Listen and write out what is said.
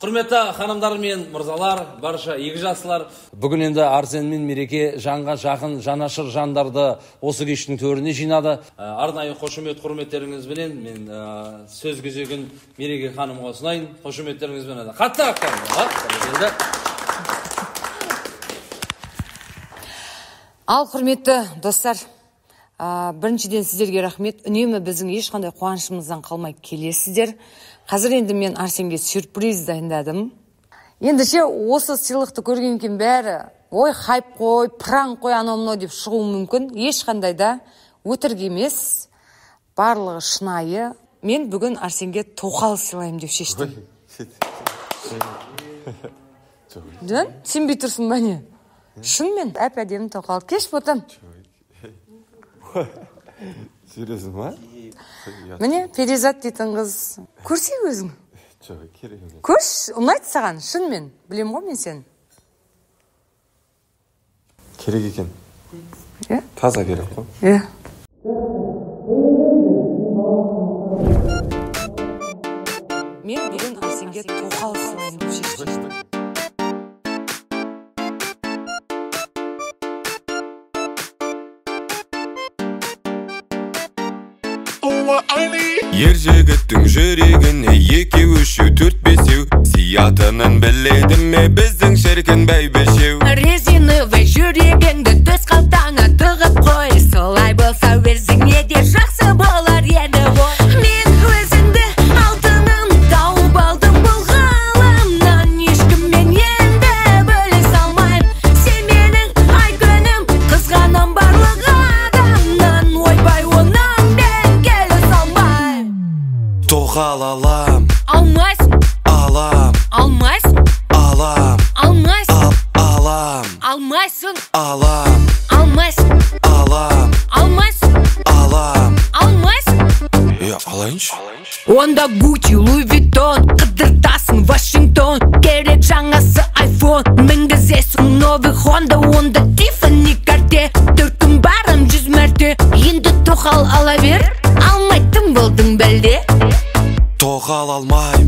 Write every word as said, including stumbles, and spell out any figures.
Құрметті ханымдар мен мырзалар, барша игі жасылар. Бүгін енді Арсен мен Мереке жанға жақын жанашыр жандарды осы кештің төріне жинады. Арнайы қошемет құрметтеріңізбенен мен сөз кезегін Мереке ханымға ұсынайын. Қошеметтеріңізбенен қатты рахмет. Ал құрметті достар, біріншіден сіздерге рахмет. Үнемі біздің ешқандай қуанышымыздан қалмай келесіздер. Қазір енді мен Арсенге сюрприз дайындадым. Ендіше осы сыйлықты көрген екен бәрі, ой хайп қой, пранк қой, анау-мынау деп шығуы мүмкін. Ешқандай да өтірік емес, барлығы шынайы. Мен бүгін Арсенге тоқал сыйлаймын деп шештім. Жөн, сенбей тұрсың ба не? Шынымен әп-әдемі тоқал. Кеш ботам. Серьезно ма? Міне, Перизат дейтін қыз. Көрсей өзің. Жоқ, керек емес. Көрш, ұнайды саған, шынымен. Білем ғой мен сен. Керек екен. Е? Таза керек қой. Е. Мен бүгін Арсенге тоқал сыйлаймын деп шештім. Ер жігіттің жүрегіне екеу, үшеу, төрт, бесеу сиятынын біледі ме біздің шіркін бәйбішеу? Резиновый жүрегіңді төс қалтаңа тығып қой, солай болса өзіңе де жақсы болар еді ғой. Мен өзіңді алтыным тауып алдым бұл ғаламнан, ешкіммен енді бөле салмайым. Сен менің ай күнім, қызғаным барлық адамнан, ойбай оның мен келе салмайым. Тоқал алам, Алмайсың, алам, алмайсың, алам, алмайсың, алам, алмайсың, алам, алмайсың, алам, алмайсың, алам. алмайсың. Е, алайыншы. Онда Gucci, Louis Vuitton, қыдыртасың Вашингтон, керек жаңасы iPhone, мінгізесің новый Honda, онда Tiffany Cartier, төркін барым жүз мәрте. Енді тоқал ала бер, алмайтын болдың бәлде. Тоқал алмайым,